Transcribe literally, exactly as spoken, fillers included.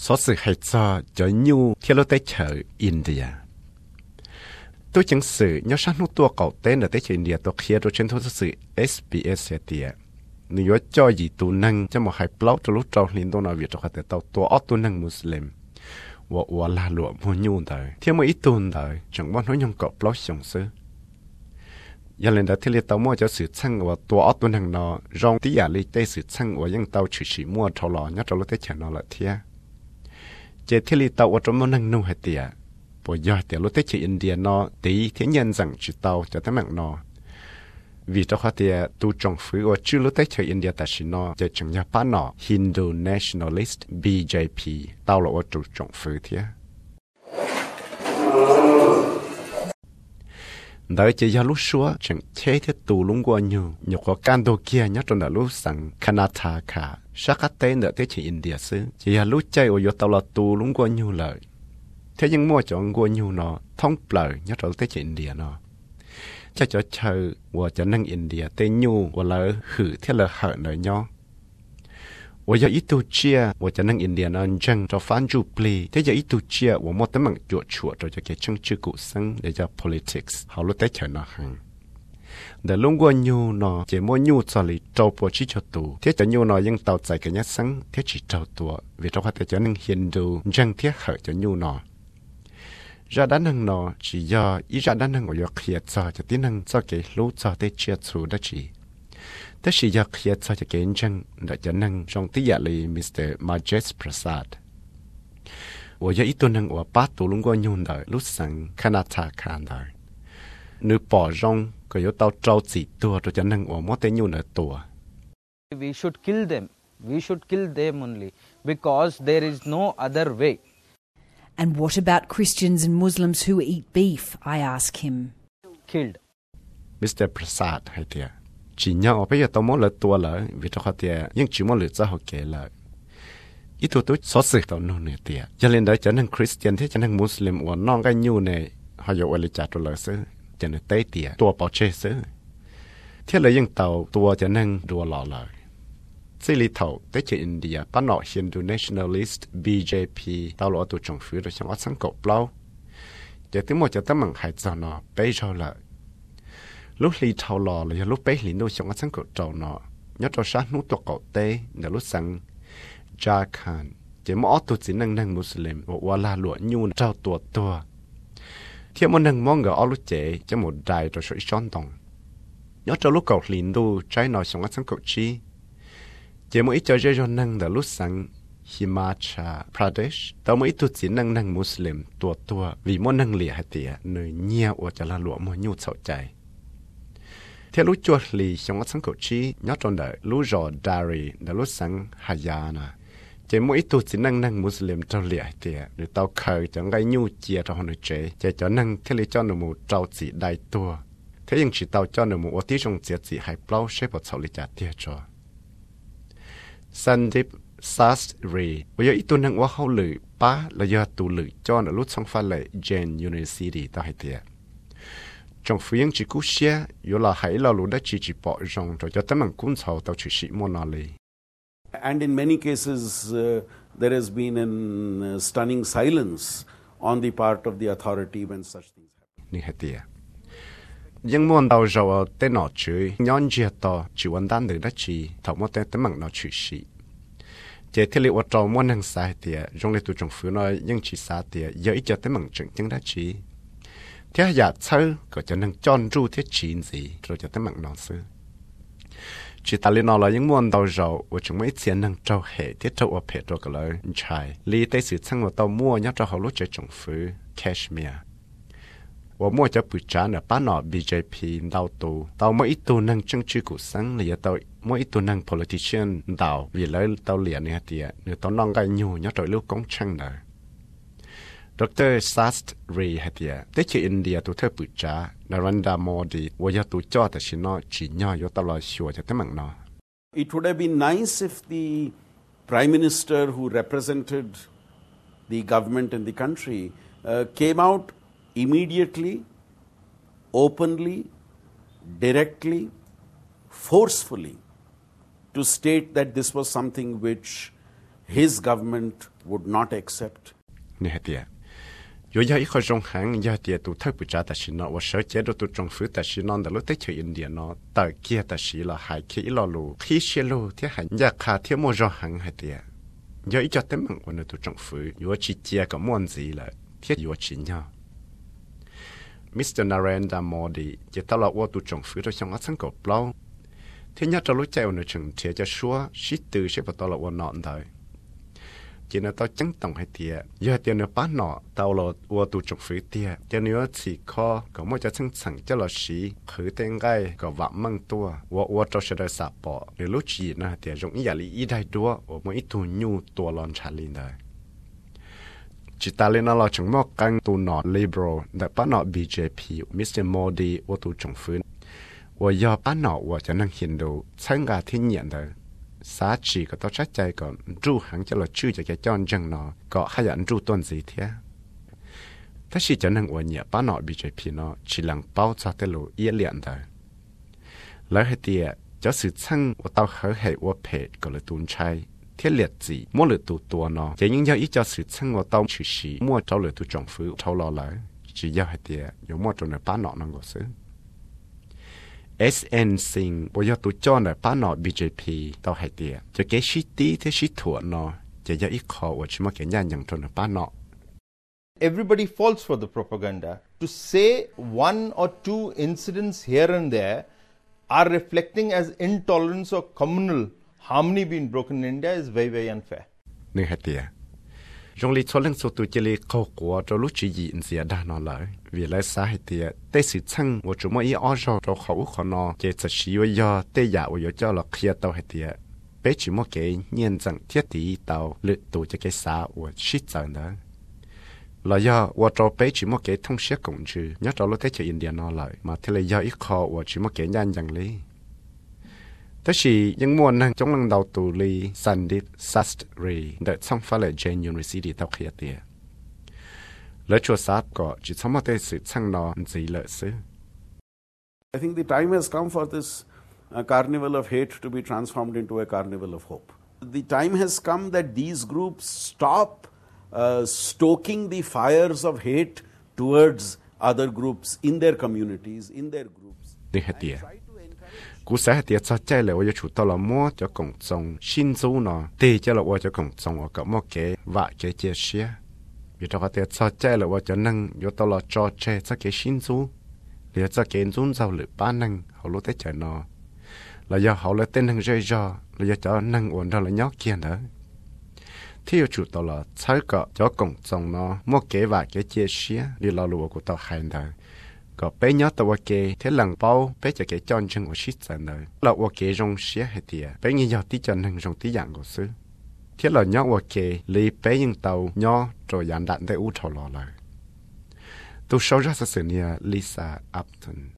số sự hay cho cho nhu theo tới chợ India tôi chẳng sự nhớ sáng lúc tua cậu tên ở tới chợ India tôi kia tôi trên thôi sự S B S tiệt nếu cho gì tu năng cho một hai blog cho lúc trâu liên tôi nói việc cho khách tàu tua ở tu năng Muslim và và là lụa mua nhu đời theo một ít tuần đời chẳng bao nói nhung cậu blog sống sư giờ lên đó thì liệt tàu mua cho sự chăng và tua ở tu năng nó rong tí giả lý tây sự chăng và những tàu chỉ chỉ mua thầu lò nhớ trong lúc tới chợ nó là thiệt chế thiết lý tàu ở trong món năng nông hay tiệt, bây giờ tiệt lúc tới chỉ India nó tí thiên nhân rằng chỉ tàu cho tới mạng nó, vì cho họ tiệt tu trồng phứ ở chưa lúc tới chỉ India ta chỉ nó chế chẳng nhà bán nó Hindu Nationalist B J P tàu là ở tu trồng phứ thiệt, đợi chế giờ lúc xưa chẳng chế thiết tu lúng qua nhiều, nhiều có can đồ kia nhớ trong đó lúc sang Karnataka. Sắc các tên ở thế chỉ India xứ, chỉ là lúc chơi ở tàu là tu lúng qua nhiều lời. Thế nhưng mua chọn qua nhiều nó thông lời nhớ trong thế chỉ India nó. Chắc cho chơi và cho năng India tên nhiều và là hử thế là hở nơi nhau. Và giờ ít tu chia và cho năng India nó chẳng cho phán du pli. Thế giờ ít tu chia và một tấm bằng chuột chuột rồi cho cái chân chữ cụ sinh để cho politics. Họ lúc tới chơi nó hàng. Để lúc qua nhu nó chỉ mua nhu cho lý trâu bộ chỉ cho tù thế cho nhu nó nhưng tàu chạy cái nhát sáng thế chỉ trâu tù vì trong hoạt cho nên Hindu chẳng thiết hở cho nhu nó ra đá năng nó chỉ do ý ra đá năng của do khía cho cho tiếng năng cho cái lũ cho tới chia chủ đó chỉ thế chỉ do khía cho cho cái chẳng để cho năng trong tí giả lý Mister Majesh Prasad và do ý tu năng của bát tù lúc qua nhu đời lúc sáng Karnataka đời nữ bỏ rong có yếu tao trâu chỉ tua rồi cho nên ở mỗi tên nhiều nợ tua. We should kill them. We should kill them only because there is no other way. And what about Christians and Muslims who eat beef? I ask him. Killed. Mister Prasad hay tiệt. Chỉ nhau bây giờ tao muốn nợ tua lại vì tao có tiệt nhưng chỉ muốn nợ cho họ kể lại. Ít tôi tôi xót sự tao nô nè tiệt. Cho nên đó cho nên Christian thế cho nên Muslim và non cái nhiều này họ dùng ở lại trả cho lời sư. Cho nên tế tiệt tua bảo chế xứ thế là những tàu tua cho nên đua lọ lời xí lý thầu tế chỉ India bán nọ Hindu Nationalist B J P tàu lọ tụ trồng phứ rồi trong ớt sáng cột lâu giờ tiếng một cho tấm bằng hải cho nó bấy cho lợi lúc lý thầu lọ là lúc bấy lý nuôi trong ớt sáng cột trầu nọ nhớ cho sát nút tuột cột tế để lúc sáng Jharkhand chỉ mỗi tụ chỉ năng năng Muslim và là lụa nhu trao tuột tua thế mà năng mong ở lúc trẻ cho một đài rồi sợi tròn đồng nhớ cho lúc cầu liền đu trái nói xong sáng cầu chi chỉ một ít cho cho năng là lúc sáng Himachal Pradesh tao một ít tu chỉ năng năng Muslim tua tua vì mỗi năng lìa hay tiệt nơi nhiều ở cho là lụa mỗi nhu sầu chạy thế lúc chuột lì xong sáng cầu chi nhớ trong đời lúc rồi Dari là lúc sáng Haryana chỉ mỗi tu chỉ năng năng Muslim trong lìa tiệt để tao khởi cho cái nhu chia cho họ nói chế chỉ cho năng thế lý cho nó một trâu chỉ đại tua thế nhưng chỉ tao cho nó một tí trong chỉ chỉ hay bao xếp vào sau lý trả tiệt cho Sandip Sastry bây giờ ít tu năng quá hậu lử ba là do tu lử cho nó lúc xong pha lệ Jain University tao hay tiệt trong phiên chỉ cú xe yếu là hãy là lúc đó chỉ chỉ bỏ rong rồi cho tấm bằng cuốn sổ tao chỉ sĩ môn nào lì. And in many cases, uh, there has been an uh, stunning silence on the part of the authority when such things happen. Như thế tiệt. Nhưng muốn đào rồi tên nó chửi nhon chia to chỉ quan tâm được đó chỉ thầu một tên tấm bằng nó chửi sĩ. Chỉ thiết liệu trâu muốn năng sai tiệt, trong lịch tu trong phứ nói nhưng chỉ sai tiệt, giờ ít cho tấm bằng chứng chứng đó chỉ. Thế giả sơ có cho năng chọn ru thiết chỉ gì rồi cho tấm bằng nó sư. Chỉ ta liên nó là những muốn đào rồi và chúng mấy tiền năng trâu hệ thiết trâu ở hệ rồi cái lời chạy lý tới sự sang vào tàu mua nhớ cho họ lúc chơi trong phứ Kashmir. Và mua cho bự trả ở bán nọ B J P đào tù tàu mỗi ít tu năng chân chữ của sáng là tàu mỗi ít tu năng politician đào vì lấy tàu liền này tiệt nếu tàu nong gai nhu nhớ rồi lúc công trăng đời. Doctor Sastry hay tiệt tới chỉ India tu theo bự trả Narendra Modi và giờ tu choแต่ฉันnó chỉ nhỏ yếu tàu là sure cho tới mạng nó. It would have been nice if the Prime Minister who represented the government and the country uh, came out immediately, openly, directly, forcefully to state that this was something which his government would not accept. nè hạt tiệt yo ya ít khó trong hàng ya tiệt tụ thay bự trả ta xin nó và sở chế độ tụ trong phứ ta xin nó đã lúc tới chơi India nó tại kia ta xin là hai khi lo lù khi xe lù thế hành ya khá thế mua cho hàng hạt tiệt yo ít cho tấm bằng của nó tụ trong phứ yo chỉ chia có món gì là thế yo chỉ nhau Mister Narendra Modi chỉ tao là ô tụ trong phứ cho xong ở sang cổ lâu thế nhớ cho lúc chạy ở trường thế cho xóa xí từ sẽ bắt tao là ô nọn thôi chỉ là tao chẳng tổng hay tiệt giờ tiền nó bán nọ tao là ô tụ trong phứ tiệt cho nên chỉ có có một cái chân chẳng cho là xí khử tên gai có vạm mang tua ô ô cho sẽ được sạp bỏ để lúc chỉ na tiệt giống như lý ý đại đua ô mỗi ít tu nhu tua lon trả linh đời chỉ ta lên nó là chẳng một căng tu nọ liberal đã bán nọ B J P Mister Modi ô tụ trong phứ 我要把脑我就能见到参加天然的，啥子个都出在个主行就来主就个战争咯，个还人主段子天。但是就能我也把脑 B J P 呢，只能包扎的路一两的。来迄啲就是趁我到好系我陪个来顿差，贴列子摸了多多呢，就应该一就是趁我到出事摸找了都政府抽落来，只要迄啲有摸做嚟把脑能够死。S N Singh 我要ตัวจอนป้านอ B J P ต่อให้เดียจะเกชิตีที่ชิถั่วนอจะยาอีกขอว่าชิมาเกยันอย่างทนป้านอ Everybody falls for the propaganda. To say one or two incidents here and there are reflecting as intolerance or communal harmony being broken in India is very, very unfair. นี่ให้เดีย用嚟做零售對這裡高過做路主義唔是大拿來，為來啥係啲，但是趁我做乜嘢安裝做好可能，嘅就是我要對呀我要叫落去到係啲，俾住乜嘅驗證貼地到綠度這個啥我實證的，來呀我做俾住乜嘅通識工具，一做落啲就印度拿來，嘛睇嚟要一個我住乜嘅人樣哩。但是ยังมวนนั่งจงลังดาวตูลีสันดิซัสต์รีเดช่องฟ้าเลยเจนยูนิเวอร์ซิตี้ตอกเขียเตียแล้วชัวซับก็จิตสมมติสื่อช่างนอนจีเลยซื้อ I think the time has come for this uh, carnival of hate to be transformed into a carnival of hope. The time has come that these groups stop uh, stoking the fires of hate towards other groups in their communities, in their groups. นี่เหตุกูsẽ tiệt cho chạy lại với chủ tao là mua cho cộng đồng xin du nó thì cho là với cho cộng đồng ở cái mua cái và cái chia sẻ vì cho cái tiệt cho chạy lại với cho năng cho tao là cho chạy cho cái xin du để cho cái du giàu lửa ba năng họ lúc tới chạy nó là do họ lấy tên năng rơi ra là do cho năng ổn đó là nhóc kia nữa thì chủ tao là sai cái cho cộng đồng nó mua cái và cái chia sẻ để là lúa của tao hay nữaก็ไปย้อนตัวเกเทหลังเป้าไปจะเกจอนจึงว่าชิดจันเลยเราว่าเกจงเสียให้เดียไปงี้ยอดที่จันหนึ่งจงที่อย่างก็ซื้อเที่เราย้อนว่าเกลีไปยังเตาย้อนโจยันดันได้อู้ทอลอเลยตัวโซจัสเซเนียลิซาอัพตัน